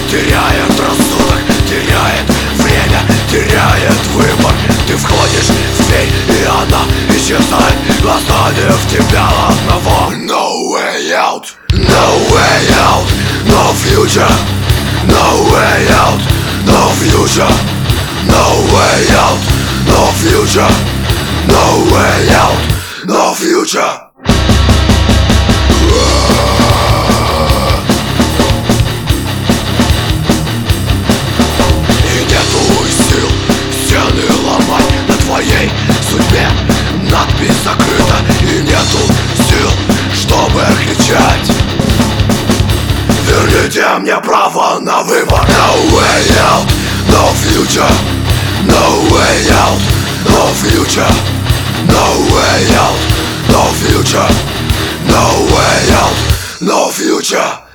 теряет рассудок, теряет время, теряет выбор. Ты входишь в дверь, и она исчезает, оставив тебя одного. No way out, no way out, no future. No way out, no future. No way out, no future. No way out, no future. И нету сил стены ломать на твоей судьбе. Надпись закрыта, и нету сил, чтобы кричать. Верните мне право на выбор. No way out, no future. No way out, no future. No way out, no future. No way out, no future.